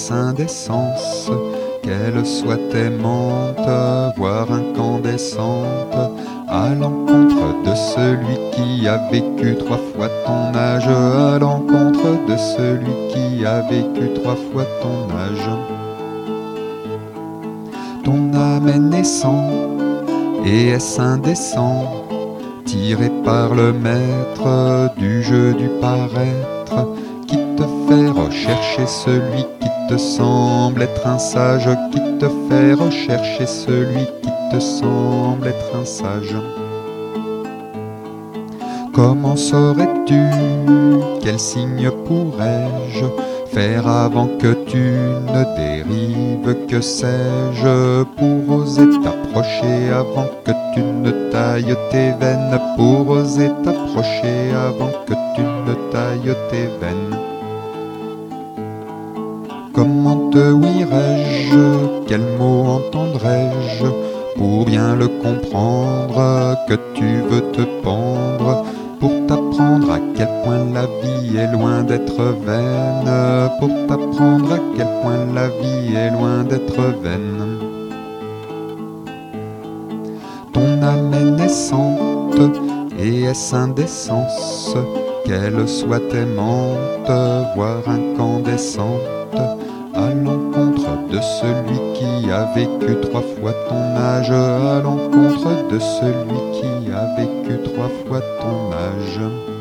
est-ce indécence qu'elle soit aimante, voire incandescente, à l'encontre de celui qui a vécu 3 fois ton âge, à l'encontre de celui qui a vécu 3 fois ton âge. Ton âme est naissant, et est-ce indécent, tiré par le maître du jeu du paraître, qui te fait rechercher celui qui te semble être un sage, qui te fait rechercher celui qui te semble être un sage. Comment saurais-tu, quel signe pourrais-je faire avant que tu ne dérives, que sais-je, pour oser t'approcher avant que tu ne tailles tes veines, pour oser t'approcher avant que tu ne tailles tes veines. Comment te ouïrais-je, quel mot entendrais-je, pour bien le comprendre, que tu veux te pendre, pour t'apprendre à quel point la vie est loin d'être vaine, pour t'apprendre à quel point la vie est loin d'être vaine. Ton âme est naissante, et est-ce indécence qu'elle soit aimante, voire incandescente, à l'encontre de celui qui a vécu 3 fois ton âge, à l'encontre de celui qui a vécu 3 fois ton âge.